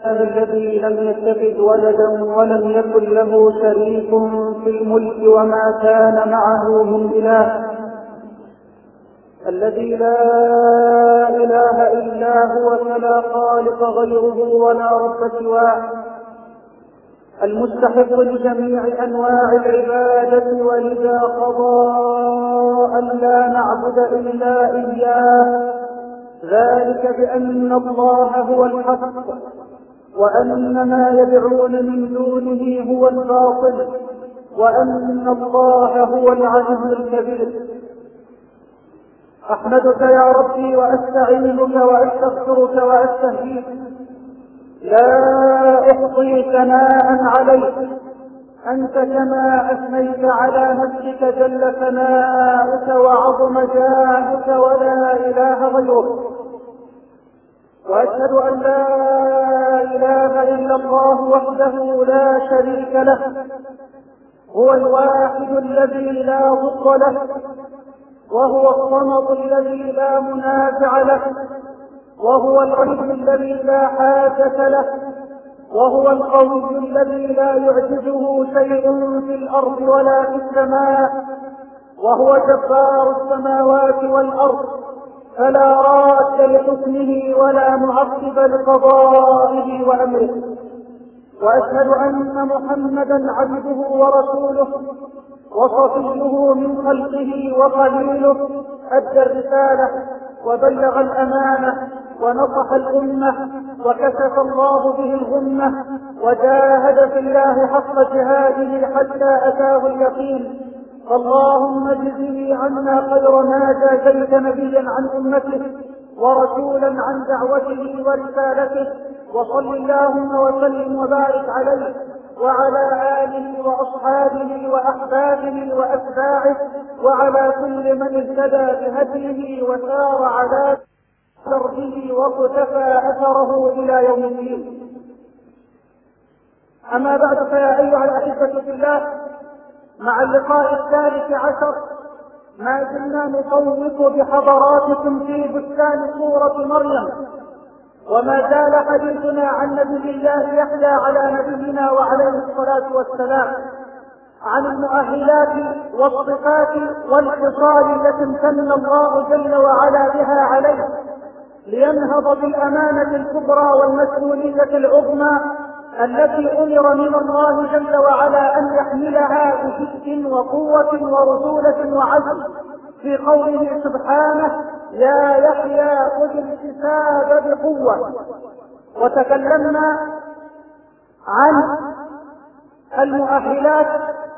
الذي لم يتخذ ولدا ولم يكن له شريك في الملك وما كان معه من إله، الذي لا إله إلا هو فلا خالق غيره ولا رب سواه، المستحق لجميع أنواع العبادة، ولذا قضى أن لا نعبد إلا إياه، ذلك بأن الله هو الحق وأن ما يدعون من دونه هو الباطل وأن الله هو العلي الكبير. أحمدك يا ربي وأستعينك وأستغفرك وأستهديك، لا أحصي ثناء عليك، أنت كما أثنيت على نفسك جل ثناؤك وعظم جاهك ولا إله غيرك. وأشهد أن لا إله إلا الله وحده لا شريك له، هو الواحد الذي لا ضد له، وهو الصمد الذي لا منازع له، وهو الغني الذي لا حاجة له، وهو القوي الذي لا يعجزه شيء في الأرض ولا في السماء، وهو جبار السماوات والأرض، فلا راد لحكمه ولا معقب لقضائه وأمره. وأشهد أن محمدا عبده ورسوله وصفيه من خلقه وخليله، أدى الرسالة وبلغ الأمانة ونصح الأمة وكشف الله به الغمة، وجاهد في الله حق جهاده حتى أتاه اليقين. فاللهم اجزه عنا خير ما جازيت نبيا عن أمته ورسولا عن دعوته ورسالته، وصل اللهم وسلم وبارك عليه وعلى آله وأصحابه وأحبابه وأتباعه وعلى كل من اهتدى بهديه وسار على دربه وقتفى أثره إلى يوم الدين. أما بعد، فيا أيها الأحبة في الله، مع اللقاء 13 ما زلنا نطوف بحضراتكم في بستان سورة مريم، وما زال حديثنا عن نبي الله يحيى على نبينا وعليه الصلاة والسلام، عن المؤهلات والصفات والخصال التي امتن الله جل وعلا بها عليه لينهض بالأمانة الكبرى والمسؤولية العظمى التي أمر من الله جل وعلا أن يحملها بجد وقوة ورجولة وعزم، في قوله سبحانه: يا يحيى خذ الكتاب بقوة. وتكلمنا عن المؤهلات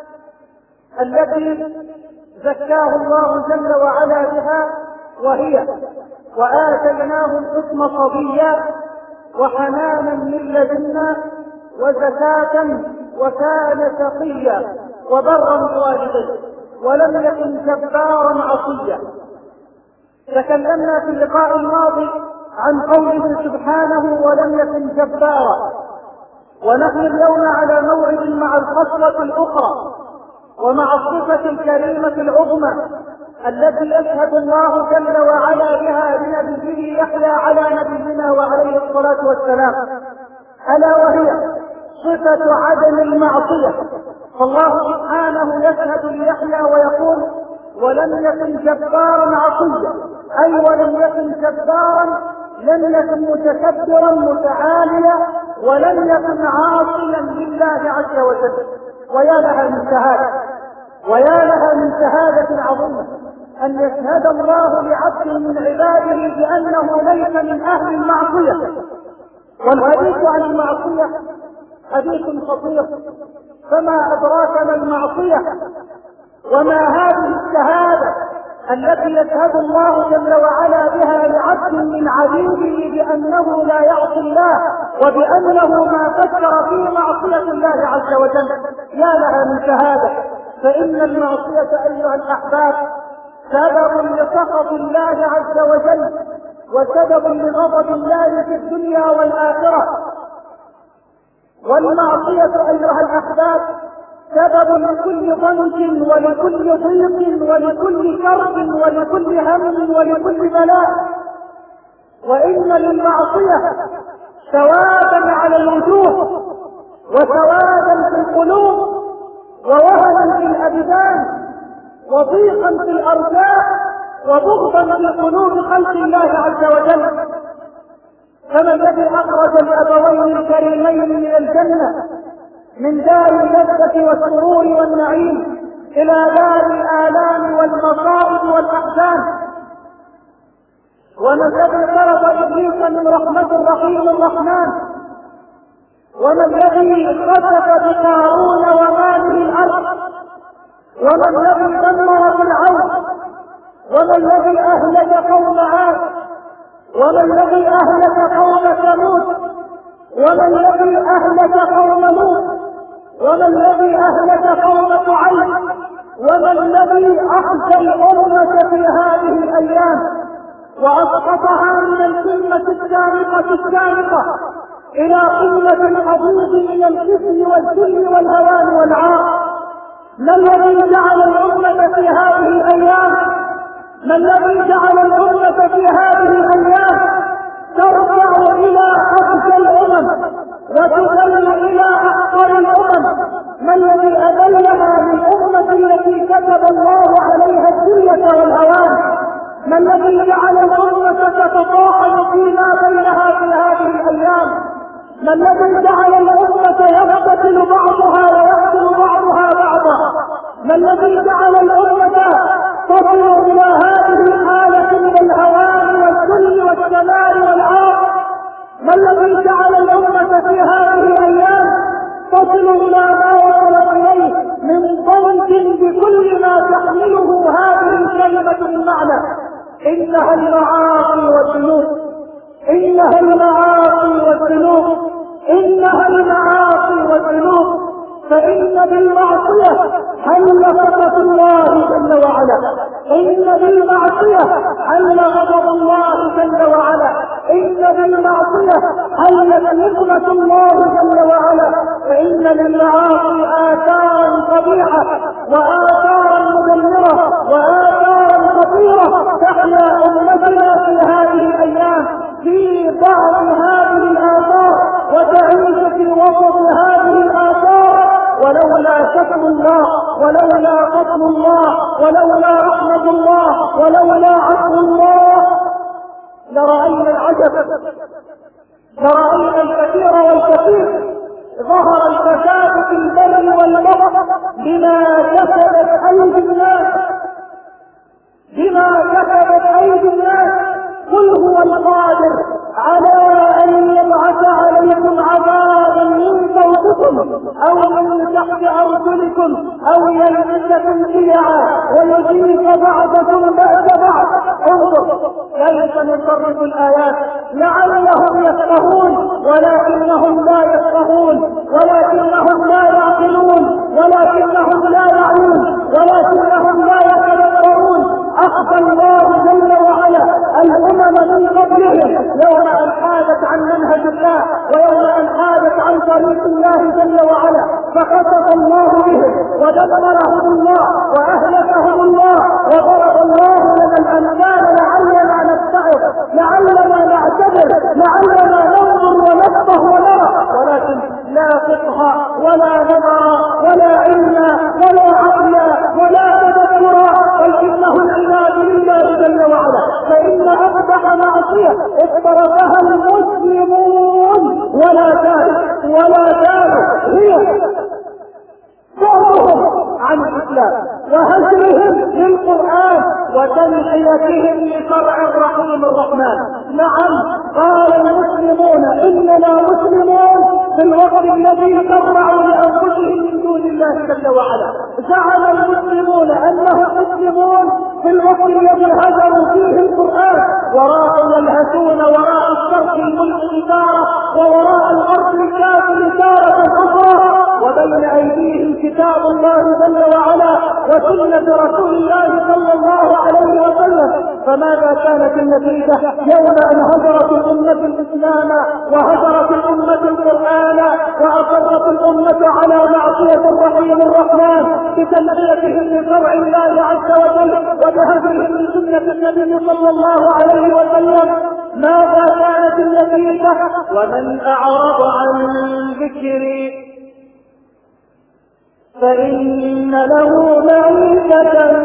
التي زكاه الله جل وعلا بها، وهي: وآتيناه الحكم صبيا وحنانا من لدنا وزكاة وكان تقيا وبرا بوالديه ولم يكن جبارا عصيا. تكلمنا في اللقاء الماضي عن قوله سبحانه: ولم يكن جبارا، ونحن اليوم على موعد مع الخصلة الأخرى ومع الصفة الكريمة العظمى التي يشهد الله جل وعلا بها لنبيه يحيى على نبينا وعليه الصلاة والسلام، ألا وهي صفة عدم المعصية. فالله سبحانه يشهد ليحيى ويقول: ولم يكن جبارا عصيا، أي ولم يكن جبارا، لم يكن متكبرا متعاليا، ولم يكن عاصيا لله عز وجل. ويا لها من شهادة، ويا لها من شهادة عظيمة أن يشهد الله لعبد من عباده بأنه ليس من أهل المعصية. والحديث عن المعصية حديث خطير، فما أدراك ما المعصية؟ وما هذه الشهادة التي يشهد الله جل وعلا بها لعبد من عبيده بأنه لا يعصي الله وبأنه ما فكر في معصية الله عز وجل؟ يا لها من شهادة. فإن المعصية أيها الأحباب سبب لسخط الله عز وجل وسبب لغضب الله في الدنيا والآخرة. والمعصية أيها الأحباب سبب لكل ضنك ولكل ضيق ولكل كرب ولكل هم ولكل بلاء. وإن للمعصية سوادا على الوجوه وسوادا في القلوب ووهنا في الأبدان وضيقا في الأرجاء وبغضا في قلوب خلق الله عز وجل. كما الذي أخرج الأبوين الكريمين من الجنة من دار اللذة والسرور والنعيم إلى دار الآلام والمصائب والأحزان. وما الذي طرد إبليس من رحمة الرحيم الرحمن؟ وما الذي خسف بقارون وماله الأرض؟ وما الذي دمر فرعون؟ وما الذي أهلك قوم عاد؟ وما الذي أهلك قوم ثمود؟ وما الذي أهلك قوم لوط؟ وما الذي أهلك قوم شعيب؟ وما الذي أخزى الأمة في هذه الأيام وأسقطها من القمة السابقة إلى قمة الحضيض من الكفر والذل والهوان والعار؟ ما الذي جعل الأمة في هذه الأيام؟ ما الذي جعل الأمة في هذه الأيام ترفع إلى أقصى الأمم وتذل إلى أحقر الأمم؟ ما الذي أذلنا للأمة التي كتب الله عليها الذلة والهوان؟ ما الذي جعل الأمة تتطاحن فيما بينها في هذه الأيام؟ ما الذي جعل الأمة يقتتل بعضها ويقتل بعضها بعضا؟ ما الذي جعل الأمة تصل إلى هذه الحالة من الهوان والذل والشمال والعار؟ ما الذي جعل الأمة في هذه الأيام تصل إلى ما وصلت إليه من ضنك بكل ما تحمله هذه الكلمة من معنى؟ إنها المعاصي والذنوب، إنها المعاصي والذنوب، إنها المعاصي والذنوب. فإن بالمعصية حل غضب الله جل وعلا، إن بالمعصية حل غضب الله جل وعلا، إن بالمعصية حلت نقمة الله جل وعلا. فإن للمعاصي آثارا قبيحة وآثارا مدمرة وآثارا خطيرة تحيا أمتنا في هذه الأيام في بعض هذه الآثار وتعيش في وسط هذه الآثار. ولولا شكر الله ولولا فضل الله ولولا رحمة الله ولولا عفو الله لرأينا العجب، لرأينا الكثير والكثير. ظهر الفساد في البر والبحر بما كسبت أيدي الناس، بما كسبت أيدي الناس. قل هو القادر على أن يبعث عليكم عذابا من فوقكم أو من تحت أرجلكم أو يلبسكم شيعا ويذيق بعضكم بأس بعض. انظر كيف نصرف الآيات لعلهم يفقهون، ولكنهم لا يفقهون، ولكنهم لا يعقلون، ولكنهم لا يعلمون، ولكنهم لا يتذكرون. أخفى الله جل وعلا الأمم من قبلهم يوم أن حادت عن منهج الله ويوم أن حادت عن طريق الله جل وعلا، فخسف الله بهم ودمرهم الله وأهلكهم الله وضرب الله لنا الأمثال لعلنا نتعظ، لعلنا نعتبر، لعلنا ننظر ونفقه ونرى. ولكن لا فقه ولا نظر ولا علم ولا عقل ولا تذكر، بل إنه العناد لله جل وعلا. فإن أقبح معصية اقترفها المسلمون ولا زالوا هي بعضهم عن الإسلام وهجرهم للقرآن وتنحيتهم لشرع الرحيم الرحمن. نعم قال المسلمون إننا مسلمون في الوقت الذي شرعوا لأنفسهم من دون الله جل وعلا. زعم المسلمون أنهم مسلمون في الوقت الذي هجروا فيه القرآن وراء يلهثون وراء الشرق الملك إدارة ووراء الأرض الكافر تارة أخرى، وبين أيديهم كتاب الله جل وعلا وسنة رسول الله صلى الله عليه وسلم. فماذا كانت النتيجة يوم أن هجرت الأمة الإسلام وهجرت الأمة القرآن وأصرت الأمة على معصية الرحيم الرحمن بتنبيتهم لشرع الله عز وجل وبهجرهم لسنة النبي صلى الله عليه وسلم؟ ماذا كانت النتيجة؟ ومن أعرض عن ذكري فإن له معيشة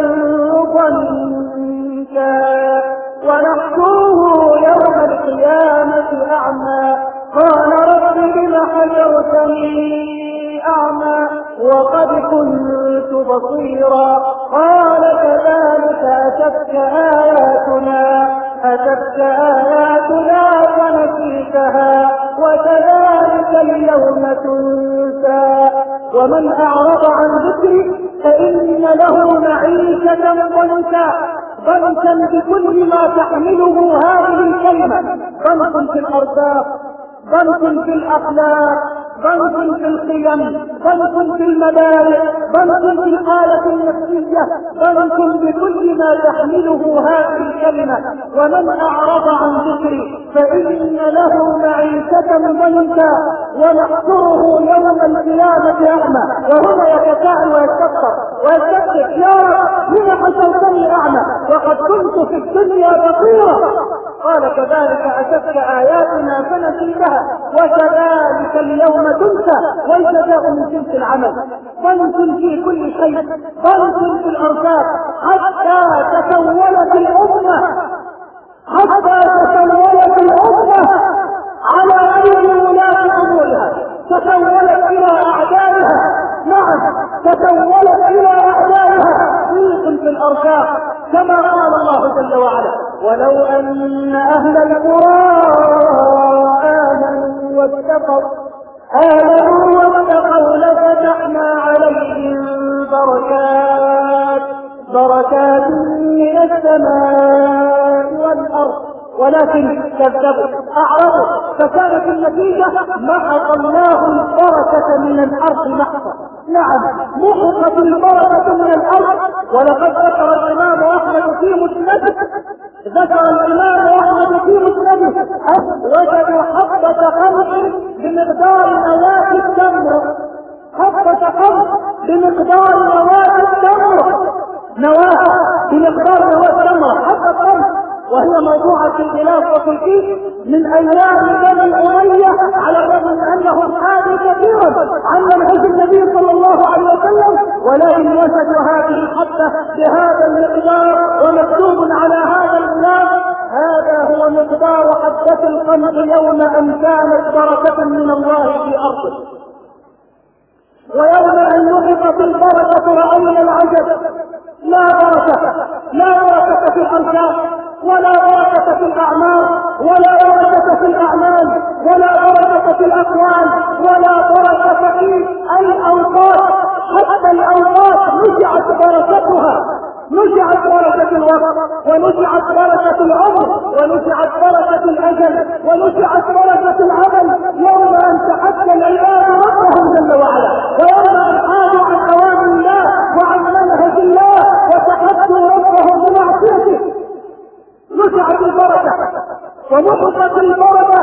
ضنكا ونحشره يوم القيامة أعمى قال رب لم حشرتني أعمى وقد كنت بصيرا قال كذلك أتتك آياتنا فنسيتها وكذلك اليوم تنسى ومن أعرض عن ذكري فإن له معيشة ضنكا بكل ما تحمله هذه الكلمة ضنك في الأرزاق ضنك في الأخلاق ضنك في القيم ضنك في المبادئ ضنك في الحالة النفسية ضنك بكل ما تحمله هذه الكلمة ومن أعرض عن ذكري فإن له معيشة ضنكا ونحشره يوم القيامة أعمى وهو يتساءل ويستكبر يا رب لم حشرتني أعمى وقد كنت في الدنيا بصيرا قال كذلك أتتك آياتنا فنسيتها وكذلك اليوم تنسى والجزاء من جنس العمل ضنك في كل شيء ضنك في الأرزاق حتى تسولت الأمة على أي ولاة أمورها تسولت إلى أعدائها تسولت إلى أعدائها ضيق في الأرزاق كما قال الله جل وعلا ولو أن أهل القرى آمنوا واتقوا لفتحنا عليهم بركات من السماء والأرض ولكن كذبوا أعرضوا فكانت النتيجة محق الله البركة من الأرض محقا محقت البركة من الأرض ولقد ذكر الإمام أحمد في مسنده وجدوا حبة قمح بمقدار نواة التمر حبة قمح وهي موضوعة في الخلاف وفي الكيس من أيام بني أمية على الرغم من أنهم عادوا كثيرا عن منهج النبي صلى الله عليه وسلم ولكن وجدوا هذه الحبة بهذا المقدار ومكتوب على هذا الغلاف هذا هو مقدار حبة القمح يوم أن كانت بركة من الله في أرضه ويوم أن نحط البركة رأينا العجب لا بركة في الأرزاق ولا بركة في الأعمال ولا بركة في الأعمال ولا بركة في الأقوال ولا بركة في الأوقات حتى الأوقات نزعت بركتها نزعت بركة الوقت ونزعت بركة العمر ونزعت بركة الأجل ونزعت بركة العمل يوم أن تحدى العباد ربهم جل وعلا ويوم أن حادوا عن أوامر الله وعن منهج الله وتحدوا ربهم بمعصيته نزعت البركة ومحقت البركة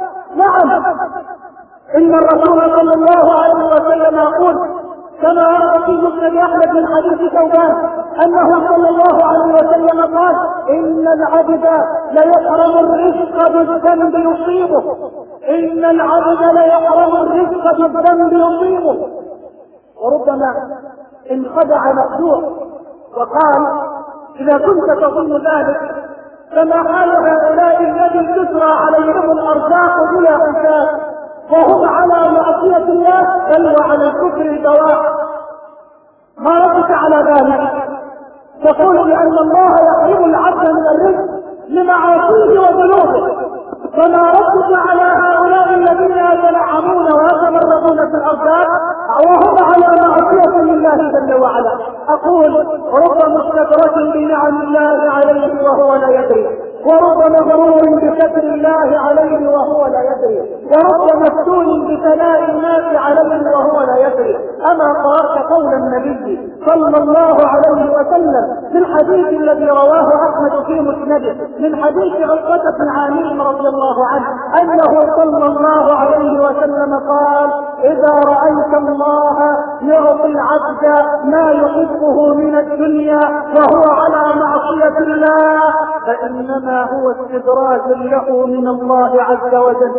إن الرسول صلى الله عليه وسلم يقول كما ورد في مسند أحمد من حديث ثوبان أنه صلى الله عليه وسلم قال إن العبد ليحرم الرزق بالذنب يصيبه وربما انخدع مخدوع وقال إذا كنت تظن ذلك فما حال هؤلاء الذي تسرى عليهم الأرزاق بلا حساب وهم على معصية الله بل وعلى الكفر دواء ما ردت على ذلك تقول بأن الله يحرم العبد من الرزق لمعاصيه وذنوبه فما ردت على هؤلاء الذين يتنعمون ويتمردون في الأرزاق وهم على معصية لله جل وعلا أقول رب مستدرك بنعم الله عليه وهو لا يدري ورب مغرور بستر الله عليه وهو لا يدري ورب مفتون بثناء الناس عليه وهو لا يدري أما قرأت قول النبي صلى الله عليه وسلم في الحديث الذي رواه أحمد في مسنده من حديث عقبة بن عامر رضي الله عنه أنه صلى الله عليه وسلم قال: إذا رأيت الله يعطي العبد ما يحبه من الدنيا وهو على معصية الله فإنما هو استدراج له من الله عز وجل.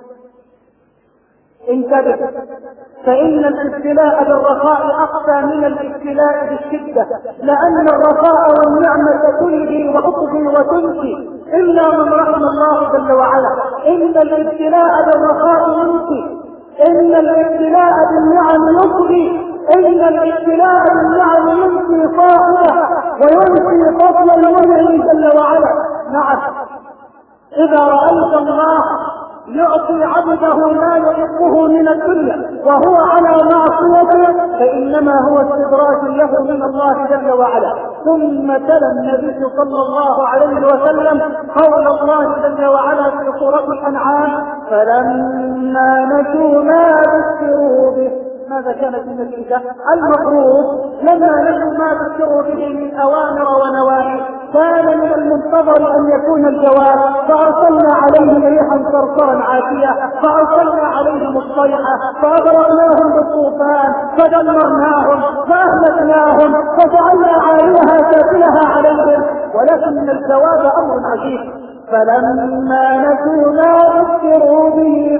انتبه، فإن الابتلاء بالرخاء أخفى من الابتلاء بالشدة، لأن الرخاء والنعمة تلهي وتطغي وتنسي إلا من رحم الله جل وعلا. إن الابتلاء بالرخاء ينسي، إن الابتلاء بالنعم يطغي، إن الابتلاء بالنعم ينسي صاحبه وينسي فضل المنعم جل وعلا. نعم، إذا رأيت الله يعطي عبده ما يحبه من الدنيا وهو على معصيته فإنما هو استدراج له من الله جل وعلا. ثم تلا النبي صلى الله عليه وسلم قول الله جل وعلا في سورة الأنعام: فلما نسوا ما ذكروا به. ماذا كانت النتيجة؟ المفروض لما نسوا ما ذكروا به من أوامر ونواهي كان من المنتظر أن يكون الجواب: فأرسلنا عليهم ريحا صرصرا عاتية، فأرسلنا عليهم الصيحة، فأغرقناهم بالطوفان، فدمرناهم، فأهلكناهم، فجعلنا عاليها سافلها عليهم. ولكن الجواب أمر عجيب: فلما نسوا ما ذكروا به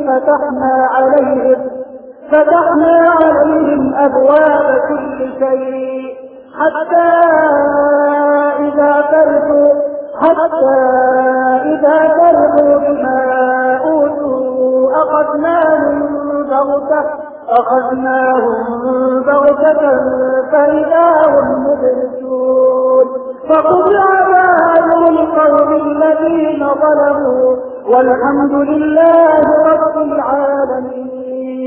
فتحنا عليهم أبواب كل شيء حتى إذا فرحوا بما أوتوا أخذناهم بغتة فإذا هم مبلسون. فقطع دابر القوم الذين ظلموا والحمد لله رب العالمين.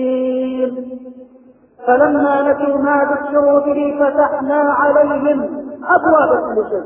فلما نسوا ما ذكروا به فتحنا عليهم أبواب كل شيء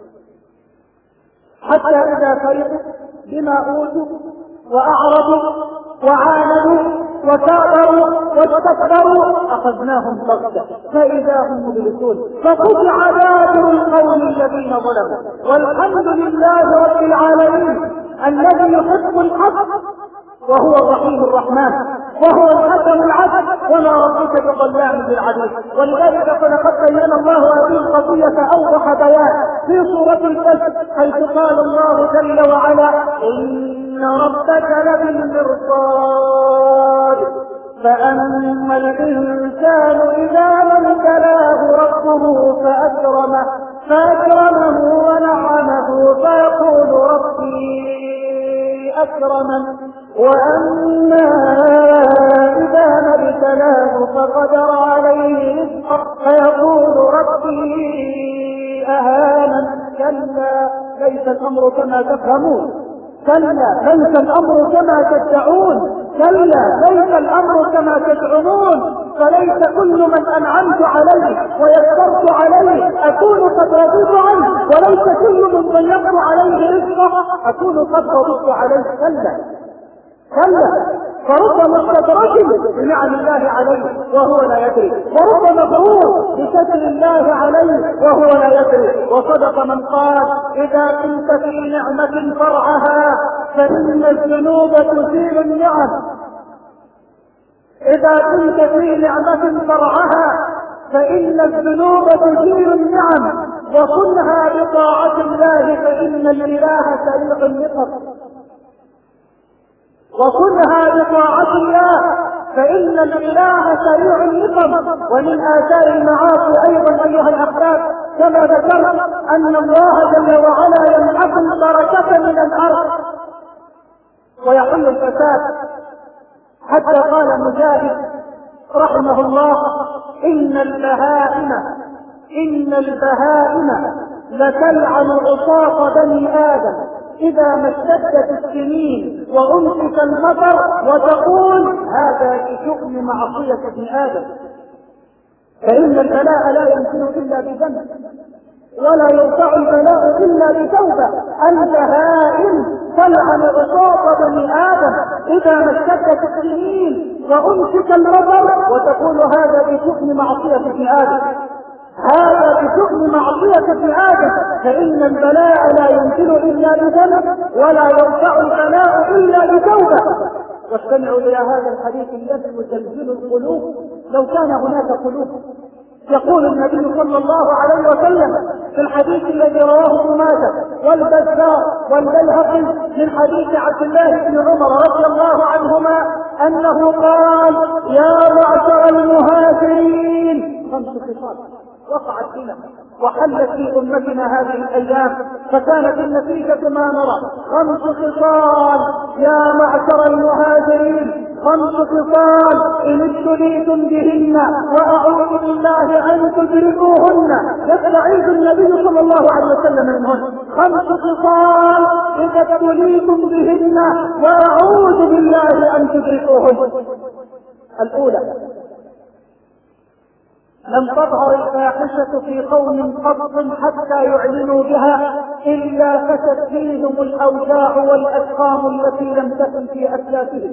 حتى إذا فرحوا بما أوتوا وأعرضوا وعاندوا وكابروا واستكبروا أخذناهم بغتة فإذا هم مبلسون. فقطع دابر القوم الذين ظلموا والحمد لله رب العالمين الذي يحب الحق وهو الرحيم الرحمن وهو الحكم العدل وما ربك بظلام للعبيد. ولذلك فلقد بين الله هذه القضية أوضح بيان في سورة الفجر حيث قال الله جل وعلا: إن ربك لبالمرصاد فأما الإنسان إذا ما ابتلاه ربه فأكرمه ونعمه فيقول ربي أكرمن وأما إذا ما ابتلاه فقدر عليه رزقه فيقول ربي أهانن. كلا ليس الأمر كما تفهمون، كلا ليس الأمر كما تدعون، كلا ليس الأمر كما تزعمون. فليس كل من أنعمت عليه ويسرت عليه أكون قد رضيت عنه، وليس كل من ضيقت عليه رزقه أكون قد رضيت عليه. كلا فرب مستدرج بنعم الله عليه وهو لا يدري، ورب مغرور بستر الله عليه وهو لا يدري. وصدق من قال: إذا كنت في نعمة فرعها فإن الذنوب تزيل النعم. إذا كنت في نعمة فرعها فإن الذنوب تزيل النعم، وصنها بطاعة الله فإن الإله سريع النقم. وكلها بطاعة الله فإن الإله سريع النقم. ومن آثار المعاصي أيضا أيها الأحباب كما ذكرت أن الله جل وعلا يمحق البركة من الأرض ويحل الفساد، حتى قال مجاهد رحمه الله: إن البهائم لتلعن عصاة بني آدم إذا ما اشتدت السنين وأمسك المطر وتقول هذا بشؤم معصية ابن آدم. فإن البلاء لا يمكن إلا بذنب ولا يرفع البلاء إلا بتوبة. البهائم تلعن عصاة بني آدم إذا ما اشتدت السنين وأمسك المطر وتقول هذا بشؤم معصية ابن آدم، هذا بشؤم معصية ابن آدم. فإن البلاء لا يمكن إلا بذنب ولا يرفع البلاء إلا بتوبة. واستمعوا إلى هذا الحديث الذي يزلزل القلوب لو كان هناك قلوب. يقول النبي صلى الله عليه وسلم في الحديث الذي رواه ابن ماجه والبزار والبيهقي من حديث عبد الله بن عمر رضي الله عنهما أنه قال: يا معشر المهاجرين، 5 خصال وقعت بنا وحلت في أمتنا هذه الأيام، فكانت النتيجة ما نرى: 5 خصال يا معشر المهاجرين، 5 خصال إن ابتليتم بهن وأعوذ بالله أن تدركوهن، يستعيذ النبي صلى الله عليه وسلم منهن. 5 خصال إذا ابتليتم بهن وأعوذ بالله أن تدركوهن. الأولى: لم تظهر الفاحشة في قوم قط حتى يعلنوا بها إلا فشت فيهم الأوجاع والأسقام التي لم تكن في أسلافهم.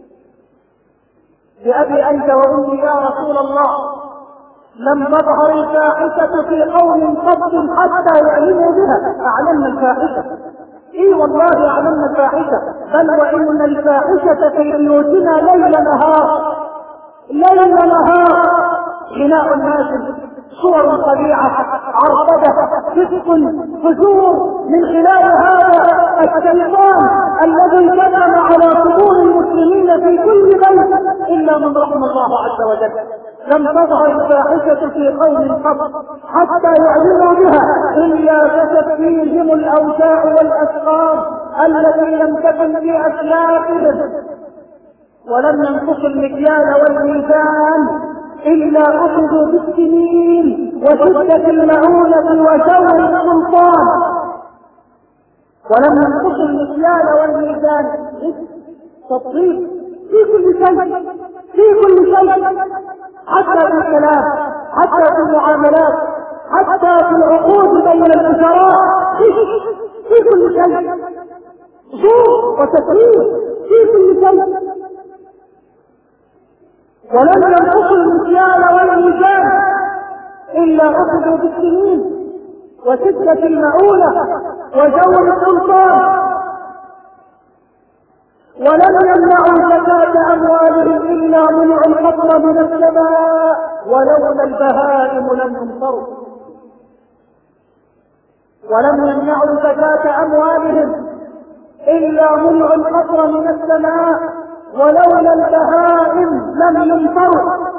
بأبي أنت وأمي يا رسول الله، لم تظهر الفاحشة في قوم قط حتى يعلنوا بها. أعلنا الفاحشة، إي والله أعلنا الفاحشة، بل وإن الفاحشة في بيوتنا ليل نهار، ليل نهار، غناء الناس، صور قبيحة، عرضة، فسق، فجور، من خلال هذا الشيطان الذي كتم على صدور المسلمين في كل بيت إلا من رحم الله عز وجل. لم تظهر الفاحشة في قوم قط حتى يعلنوا بها إلا فشت فيهم الأوجاع والأسقام التي لم تكن في أسلافهم، ولم ينقصوا المكيال والميزان إلا أخذوا بالسنين وشدة المعونة وجور السلطان. ولم ينقصوا المكيال والميزان، تطبيق في كل شيء، في كل شيء، حتى في الكلام، حتى في المعاملات، حتى في العقود بين الأسراء، في كل شيء زور وتفريط في كل شيء. ولم ينقصوا المكيال والميزان إلا أخذوا بالسنين وشدة المعونة وجور السلطان. ولم يمنعوا زكاة أموالهم إلا منع القطر من السماء، ولولا البهائم لم يمطروا. ولم يمنعوا زكاة أموالهم إلا منع القطر من السماء، ولولا البهائم لم يمطروا.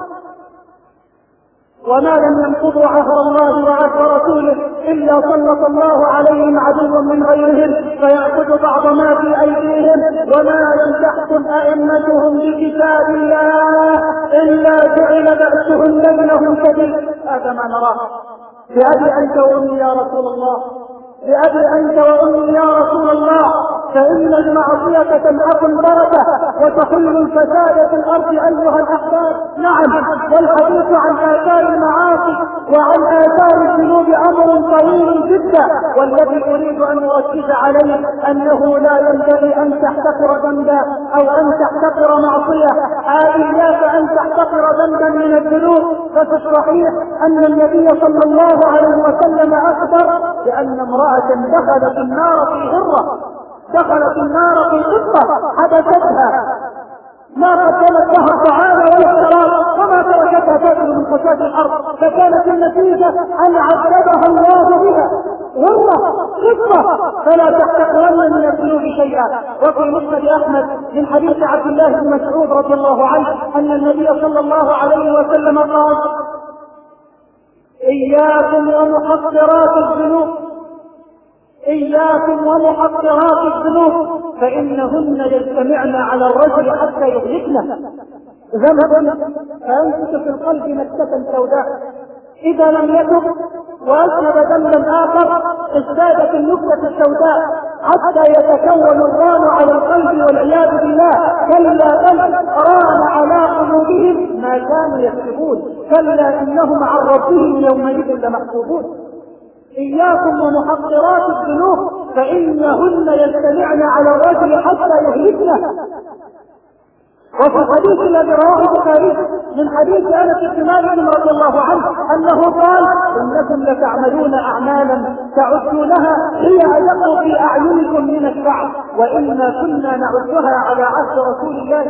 وما لم ينقضوا عهد الله وعهد رسوله إلا سلط الله عليهم عدوا من غيرهم فيأخذ بعض ما في أيديهم. وما لم تحكم أئمتهم بكتاب الله إلا جعل بأسهم بينهم شديد. هذا ما نراه. بأبي أنت وأمي يا رسول الله، بأبي أنت وأمي يا رسول الله، فإن المعصية تمحق البركة وتحل الفساد في الأرض أيها الأحباب. نعم، والحديث عن آثار المعاصي وعن آثار الذنوب أمر طويل جدا، والذي أريد أن أركز عليه أنه لا ينبغي أن تحتقر ذنبا أو أن تحتقر معصية. إياك أن تحتقر ذنبا من الذنوب، ففي الصحيح أن النبي صلى الله عليه وسلم أخبر بأن امرأة دخلت النار في هرة، دخلت النار في قطة حبستها، ما قدمت لها الطعام ولا الشراب وما تركتها تأكل من خشاش الأرض، فكانت النتيجة أن عذبها الله بها هرة قطة. فلا تحتقرن من الذنوب شيئا. وفي مسند أحمد من حديث عبد الله بن مسعود رضي الله عنه أن النبي صلى الله عليه وسلم قال: إياكم ومحقرات الذنوب، إياكم ومحقرات الذنوب فإنهن يجتمعن على الرجل حتى يهلكنه. ذنب فينكت في القلب نكتة سوداء، إذا لم يتب وأذنب ذنبا آخر ازدادت النكتة السوداء حتى يتكون الران على القلب والعياذ بالله. كلا بل ران على قلوبهم ما كانوا يكسبون، كلا إنهم عن ربهم يومئذ لمحجوبون. إياكم ومحقرات الذنوب فإنهن يجتمعن على الرجل حتى يهلكنه. وفي الحديث الذي رواه البخاري من حديث انس بن مالك رضي الله عنه انه قال: انكم لتعملون اعمالا تعدونها هي ادق في اعينكم من الشعر، وانا كنا نعدها على عهد رسول الله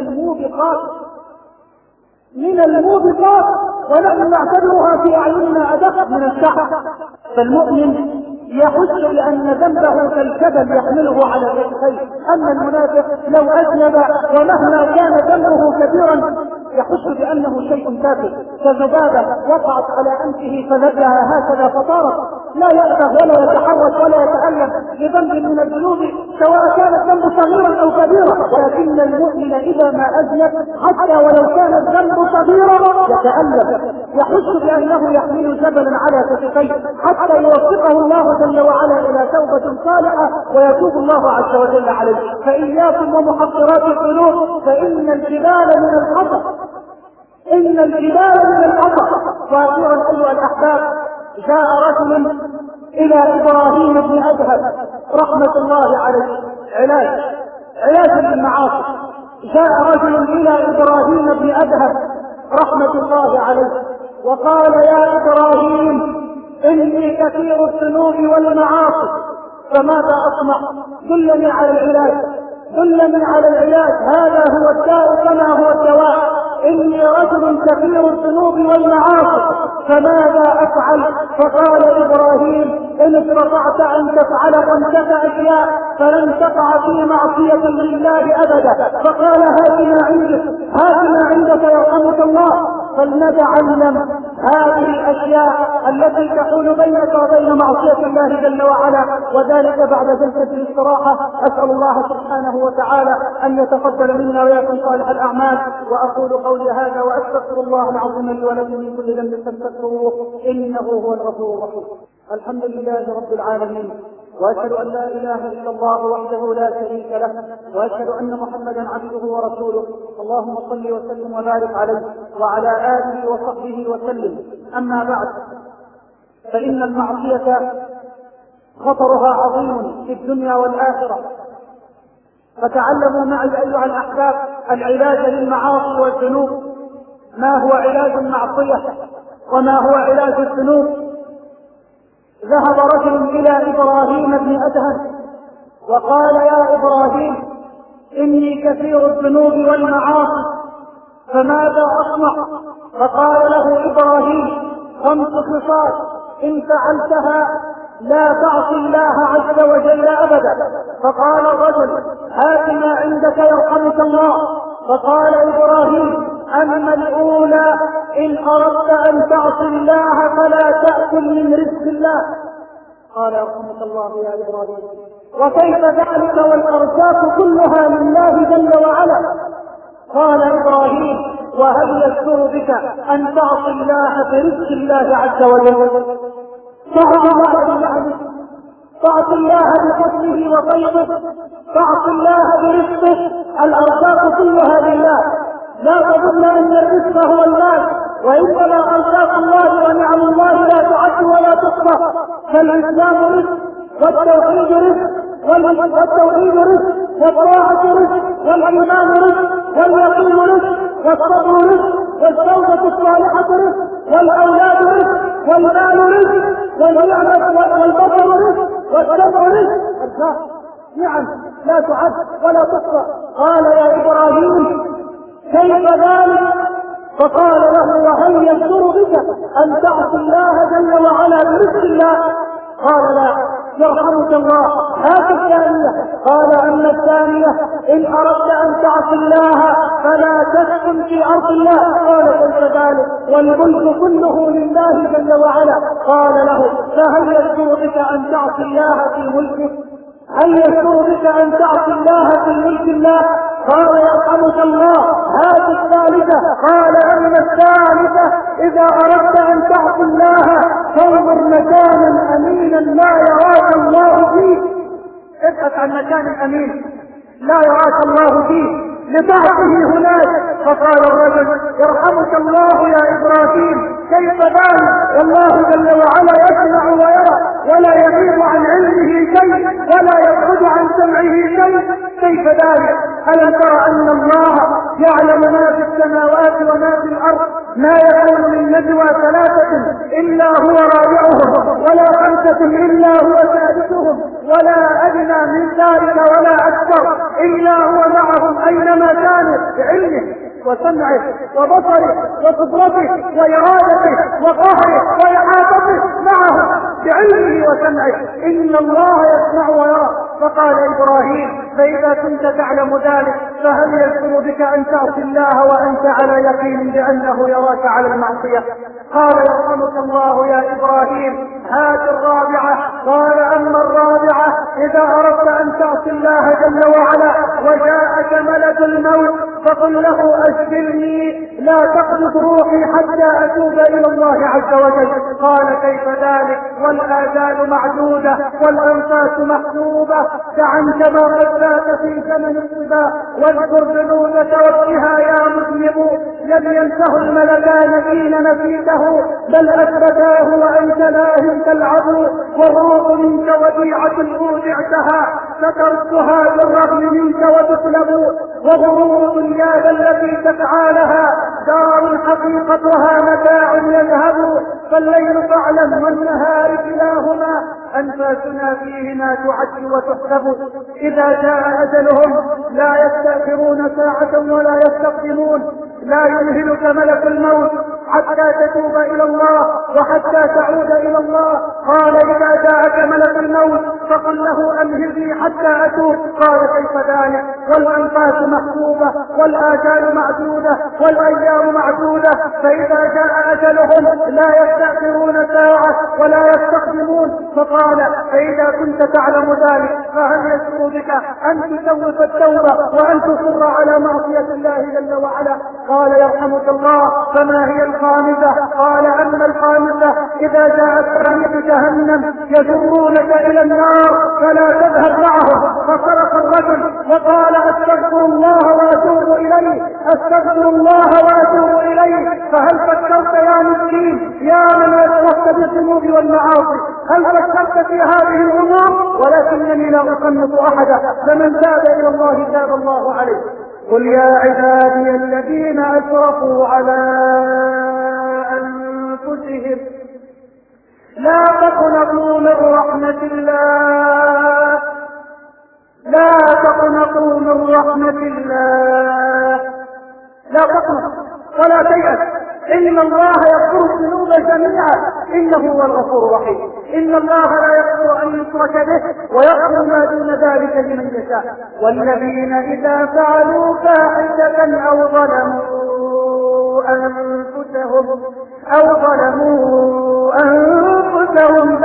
من الموبقات ونحن نعتبرها في اعيننا ادق من الشعر. فالمؤمن يحس بأن ذنبه كالجبل يحمله على كتفيه، أما المنافق لو أذنب ومهما كان ذنبه كبيرا يحس بأنه شيء تافه، كذبابة وقعت على أنفه فنزلها هكذا فطارت، لا يأبه ولا يتحرك ولا يتألم لذنب من الذنوب سواء كان الذنب صغيرا أو كبيرا، ولكن المؤمن إذا ما أذنب حتى ولو كان الذنب صغيرا يتألم، يحس بأنه يحمل جبلا على كتفيه حتى يوفقه الله جل وعلا الى توبة صالحة ويتوب الله عز وجل عليه. فإياكم ومحقرات الذنوب فإن الجبال من الحطب. واخيرا ايها الاحباب، جاء رجل الى ابراهيم بن ادهم رحمة الله عليه علاج للمعاصي. جاء رجل الى ابراهيم بن ادهم رحمة الله عليه وقال: يا ابراهيم، إني كثير الذنوب والمعاصي، فماذا أصنع؟ دلني على العلاج، هذا هو الداء كما هو الدواء. إني رجل كثير الذنوب والمعاصي، فماذا أفعل؟ فقال إبراهيم: إن استطعت أن تفعل 5 أشياء فلن تقع في معصية لله أبدا. فقال: هاتنا عندك يرحمك الله، فلنتعلم هذه الأشياء التي تحول بينك وبين معصية الله جل وعلا، وذلك بعد جلسة الاستراحة. أسأل الله سبحانه وتعالى أن يتقبل منا ويكن صالح الأعمال. وأقول قولي هذا وأستغفر الله العظيم لي ولكم من كل ذنب فاستغفروه إنه هو الغفور الرحيم. الحمد لله رب العالمين، وأشهد أن لا إله إلا الله وحده لا شريك له، وأشهد أن محمدا عبده ورسوله. اللهم صل وسلم وبارك عليه وعلى آله وصحبه وسلم. أما بعد، فإن المعصية خطرها عظيم في الدنيا والآخرة، فتعلموا معي أيها الأحباب العلاج للمعاصي والذنوب. ما هو علاج المعصية وما هو علاج الذنوب؟ ذهب رجل إلى إبراهيم بن أدهم وقال: يا إبراهيم، إني كثير الذنوب والمعاصي، فماذا أصنع؟ فقال له إبراهيم: 5 خصال إن فعلتها لا تعصي الله عز وجل أبدا. فقال الرجل: هات ما عندك يرحمك الله. فقال إبراهيم: أما الأولى إن أردت أن تعصي الله فلا تأكل من رزق الله. قال: يرحمك الله يا إبراهيم، وكيف ذلك والأرزاق كلها لله جل وعلا؟ قال إبراهيم: وهل يسر بك أن تعصي الله برزق الله عز وجل؟ تعصي الله بفضله وطيبه، تعصي الله برزقه، الأرزاق كلها لله. لا تظن أن الرزق هو المال، وإنما أرزاق الله ونعم الله لا تعد ولا تحصى. فالإسلام رزق، والتوحيد رزق، والطاعة رزق، والإيمان رزق، واليقين رزق، والصبر رزق، والزوجة الصالحة رزق، والأولاد رزق، والمال رزق، والنعمة والبصر رزق، والسمع رزق. نعم لا تعد ولا تحصى. قال: يا إبراهيم، كيف ذلك؟ فقال له: وهل يسر بك أن تعصي الله جل وعلا برزق الله؟ قال: لا. يرحمك الله، هات الثانية. قال: أما الثانية إن أردت أن تعصي الله فلا تسكن في أرض الله. قال: كيف ذلك والملك كله لله جل وعلا؟ قال له: فهل يسر بك أن تعصي الله في ملكه؟ هل يسر بك أن تعصي الله في ملك الله؟ قال: يرحمك الله، هذه الثالثة. قال: أما الثالثة إذا أردت أن تعصي الله فانظر مكانا أمينا لا يراك الله فيه. ابحث عن مكان أمين لا يراك الله فيه لتعصيه هناك. فقال الرجل: يرحمك الله يا إبراهيم، كيف ذلك والله جل وعلا يسمع ويرى ولا يغيب عن علمه شيء ولا يبعد عن سمعه شيء، كيف ذلك؟ ألم تر أن الله يعلم ما في السماوات وما في الأرض؟ ما يكون من نجوى ثلاثة إلا هو رابعهم ولا خمسة إلا هو سادسهم ولا أدنى من ذلك ولا أكثر إلا هو معهم أينما كانوا، بعلمه وسمعه وبصره وقدرته وإرادته وقهره وإحاطته معه بعلمه وسمعه. إن الله يسمع ويرى. فقال إبراهيم: فإذا كنت تعلم ذلك فهل يذكر بك أن تعصي الله وأنت على يقين بأنه يراك على المعصية؟ قال: يرحمك الله يا إبراهيم، هذه الرابعة. قال: أما الرابعة إذا أردت أن تعصي الله جل وعلا وجاءك ملك الموت فقل له: أجلني لا تقبض روحي حتى أتوب إلى الله عز وجل. قال: كيف ذلك؟ والآجال معدودة والأنفاس محسوبة. فعنك ما قد فات في زمن الصبا واذكر ذنوبك وابكها يا مذنب. لم ينته الملكان حين نسيته بل أثبتاه وأنت لاهٍ تلعب. والروح منك وديعة أودعتها ستركها بالرغم منك وتسلب. وغرور دنياك التي تسعى لها دار حقيقتها متاع يذهب. فالليل فاعلم والنهار كلاهما أنفاسنا فيهما تعد وتحسب. إذا جاء أجلهم لا يستأخرون ساعة ولا يستقدمون. لا يمهلك ملك الموت حتى تتوب إلى الله وحتى تعود إلى الله. قال: إذا جاءك ملك الموت فقل له: أمهلني حتى أتوب. قال: كيف ذلك؟ والأنفاس محسوبة والآجال معدودة والأيام معدودة. فإذا جاء أجلهم لا يستأخرون ساعة ولا يستقدمون. فقال: فإذا كنت تعلم ذلك فهل يسر بك أن تسوف التوبة وأن تصر على معصية الله جل وعلا؟ قال: يرحمك الله، فما هي الخامسة؟ قال: أما الخامسة إذا جاءت رمية جهنم يجرونك إلى النار فلا تذهب معهم. فصرخ الرجل وقال: أستغفر الله وأتوب إليه، أستغفر الله وأتوب إليه. فهل فكرت يا مسكين يا من أشركت بالذنوب والمعاصي، هل فكرت في هذه الأمور؟ ولكنني لا أقنط أحدا، فمن تاب إلى الله تاب الله عليه. قل يا عبادي الذين أسرفوا على أنفسهم لا تقنطوا من رحمة الله، لا تقنطوا من رحمة الله، لا تقنط ولا تيأس، إن الله يغفر الذنوب جميعا إنه هو الغفور الرحيم. إن الله لا يغفر أن يشرك به ويغفر ما دون ذلك لمن يشاء. والذين إذا فعلوا فاحشة أو ظلموا أنفسهم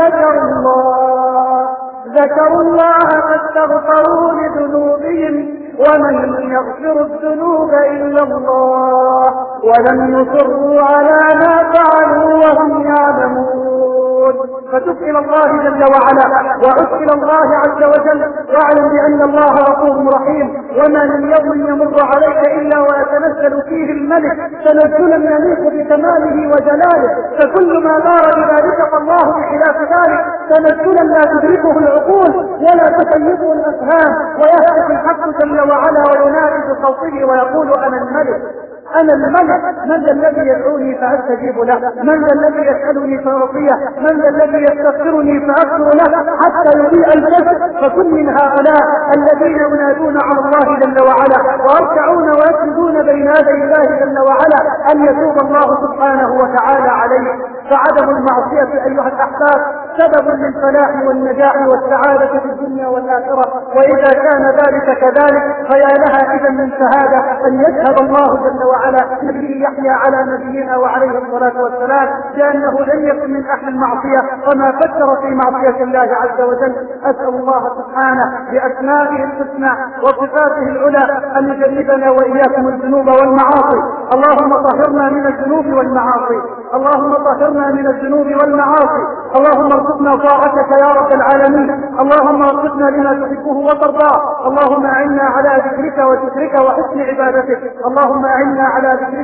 ذكروا الله فاستغفروا لذنوبهم ومن يغفر الذنوب إلا الله ولم يصروا على ما فعلوا وهم يعلمون. فتب إلى الله جل وعلا وعد إلى الله عز وجل واعلم بأن الله غفور رحيم. وما من يوم يمر عليك إلا ويتنزل فيه الملك تنزلا يليق بكماله وجلاله، فكل ما دار بذلك فالله بخلاف ذلك تنزلا لا تدركه العقول ولا تكيفه الأفهام، ويهتف الحق جل وعلا وينادي بصوته ويقول: أنا الملك أنا الملك. من ذا الذي يدعوني فأستجيب له؟ من ذا الذي يسألني فأعطيه؟ من ذا الذي يستغفرني فأغفر له حتى يضيء الجسد؟ فكن من هؤلاء الذين ينادون على الله جل وعلا ويركعون ويسجدون بين يدي الله جل وعلا أن يتوب الله سبحانه وتعالى عليه. فعدم المعصية أيها الأحباب سبب للفلاح والنجاح والسعادة في الدنيا والآخرة. وإذا كان ذلك كذلك فيا لها إذا من شهادة أن يشهد الله جل وعلا نبي يحيى على نبينا وعليه الصلاة والسلام بأنه لم يكن من أهل المعصية وما فكر في معصية الله عز وجل. أسأل الله سبحانه بأسمائه الحسنى وصفاته العلى أن يجنبنا وإياكم الذنوب والمعاصي. اللهم طهرنا من الذنوب والمعاصي، اللهم طهرنا من الذنوب والمعاصي، اللهم ارزقنا طاعتك يا رب العالمين، اللهم وفقنا لما تحبه وترضاه، اللهم أعنا على ذكرك وشكرك وحسن عبادتك، اللهم أعنا على ذكرك وشكرك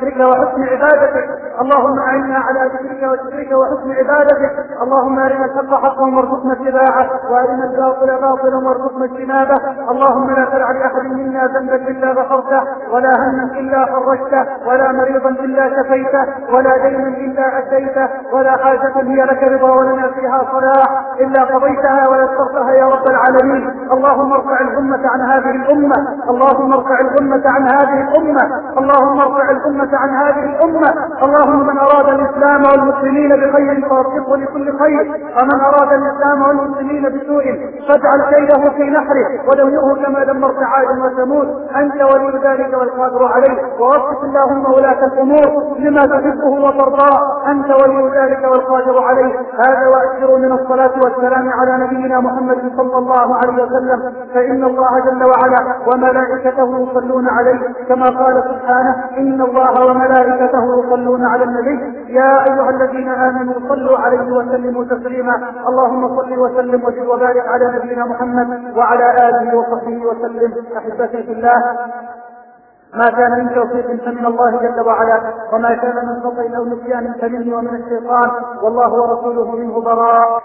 وذكرك وحسن عبادتك. اللهم أعنا على ذكرك وشكرك وحسن عبادتك. اللهم أرنا الحق حقا وارزقنا اتباعه، وأرنا الباطل باطلا وارزقنا اجتنابه. اللهم لا تدع لأحد منا ذنبا إلا غفرته، ولا هما إلا فرجته، ولا مريضا إلا شفيته، ولا دينا إلا أديته، ولا حاجة هي لك رضا ولنا فيها صلاح إلا قضيتها ويسرتها يا رب العالمين. اللهم ارفع الأمة عن هذه الأمة، اللهم ارفع الأمة عن هذه الأمة، اللهم ارفع الأمة عن هذه الأمة. اللهم من أراد الإسلام والمسلمين بخير فوفقه لكل خير، ومن أراد الإسلام والمسلمين بسوء فاجعل كيده في نحره ودمره كما دمرت عاد وثمود. أنت ولي ذلك والقادر عليه، ووفق اللهم ولاة الأمور لما تحبه وترضاه، أنت ولي ذلك والقادر عليه. هذا وأكثر من الصلاة والسلام على نبينا محمد صلى الله عليه وسلم، فإن الله جل وعلا وملائكته يصلون عليه كما قال سبحانه: إن الله وملائكته يصلون على النبي يا أيها الذين آمنوا صلوا عليه وسلموا تسليما. اللهم صل وسلم وزد وبارك على نبينا محمد وعلى آله وصحبه وسلم. أحبتي في الله، ما كان من توفيق فمن الله جل وعلا، وما كان من خطأ أو نسيان فمني ومن الشيطان، والله ورسوله منه براء.